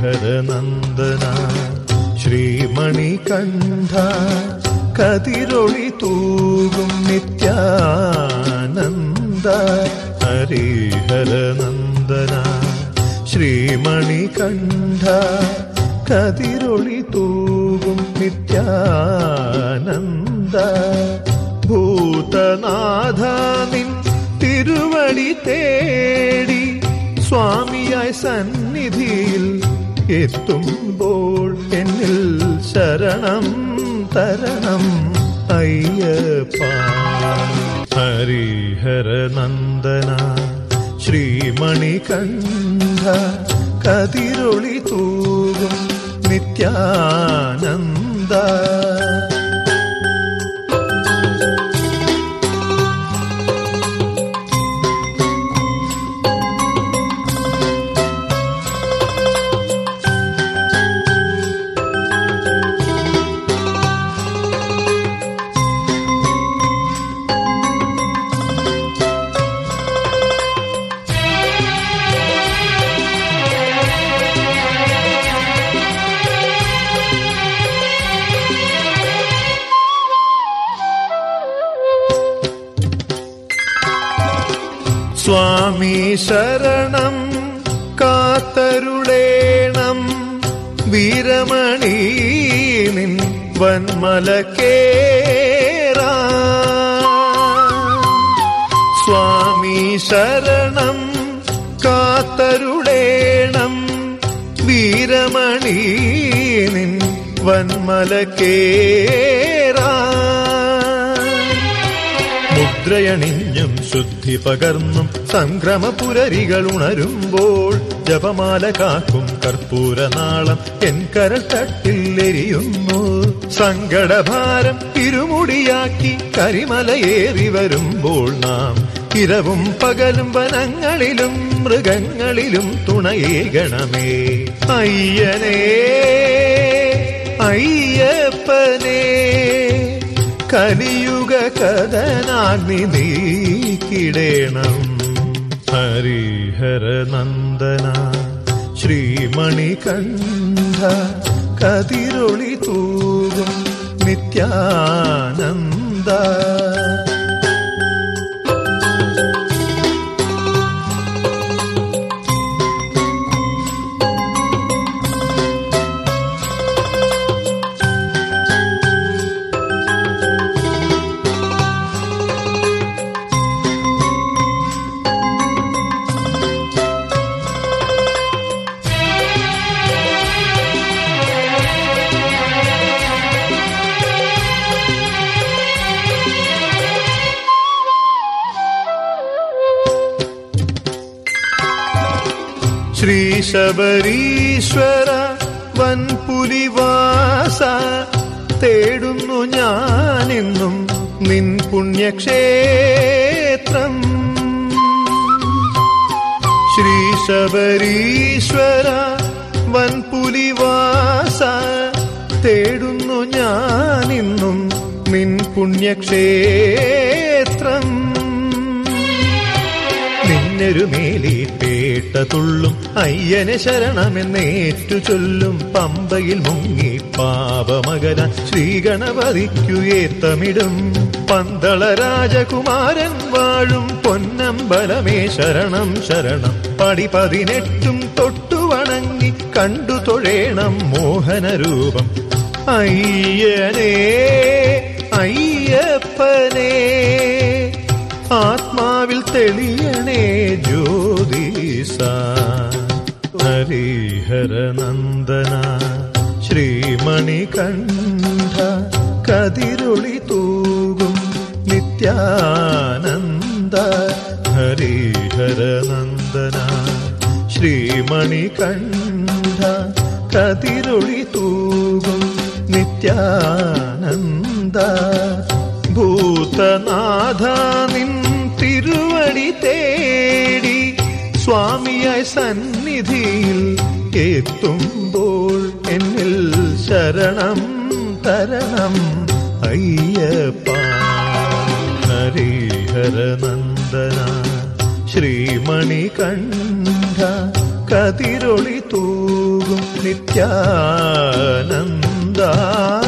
ഹരിഹരനന്ദന ശ്രീമണികണ്ഠ കതിരൊളി തൂകും നിത്യാനന്ദ ഹരിഹരനന്ദന ശ്രീമണികണ്ഠ കതിരൊളി തൂകും നിത്യാനന്ദ ഭൂതനാഥ നിൻ തിരുവടി തേടി സ്വാമിയായി സന്നിധിയിൽ എത്തുമ്പോൾ എന്നിൽ ശരണം തരണം അയ്യപ്പ ഹരിഹരനന്ദന ശ്രീമണികണ്ഠ കതിരൊളി തൂകും നിത്യാനന്ദ സ്വാമി ശരണം കാത്തരുളേണം വീരമണി നിൻ വന്മലക്കേറാ സ്വാമി ശരണം കാത്തരുളേണം വീരമണി നിൻ വന്മലക്കേറാ മുദ്രയണിഞ്ഞും ശുദ്ധി പകർന്നും സംക്രമപുരരികൾ ഉണരുമ്പോൾ ജപമാല കാക്കും കർപ്പൂരനാളം എൻ കരൾ തട്ടിലെരിയുന്നു സങ്കടഭാരം ഇരുമുടിയാക്കി കരിമലയേറി വരുമ്പോൾ നാം ഇരവും പകലും വനങ്ങളിലും മൃഗങ്ങളിലും തുണയേകണമേ അയ്യനേ അയ്യപ്പനേ കലിയുഗ കഥനാഗ്നി നീക്കിടേണം ഹരിഹരനന്ദന ശ്രീമണികണ്ഠ കതിരൊളി തൂകും നിത്യാനന്ദ ശ്രീ ശബരീശ്വര വൻപുലിവാസ തേടുന്നു ഞാനെന്നും നിൻ പുണ്യക്ഷേത്രം ശ്രീ ശബരീശ്വര വൻപുലിവാസ തേടുന്നു ഞാനെന്നും നിൻ പുണ്യക്ഷേത്രം നിന്നൊരുമേലി പേട്ട തുള്ളും അയ്യനെ ശരണമെന്നേറ്റു ചൊല്ലും പമ്പയിൽ മുങ്ങി പാപമകന ശ്രീഗണപതിക്കു ഏത്തമിടും പന്തള രാജകുമാരൻ വാഴും പൊന്നമ്പലമേ ശരണം ശരണം പടി 18 തൊട്ടു വണങ്ങി കണ്ടു തൊഴേണം മോഹനരൂപം അയ്യനേ അയ്യപ്പനേ ആത്മാവിൽ തെളിയണേ ജ്യോതിസ ഹരിഹരനന്ദന ശ്രീമണികണ്ഠ കതിരൊളി തൂകും നിത്യാനന്ദ ഹരിഹരനന്ദന ശ്രീമണികണ്ഠ കതിരൊളി തൂകും നിത്യാനന്ദ ഭൂതനാഥ നിൻ തിരുവടി തേടി സ്വാമിയായി സന്നിധിയിൽ എത്തുമ്പോൾ എന്നിൽ ശരണം തരണം അയ്യപ്പ ഹരിഹരനന്ദന ശ്രീമണികണ്ഠ കതിരൊളി തൂകും നിത്യാനന്ദ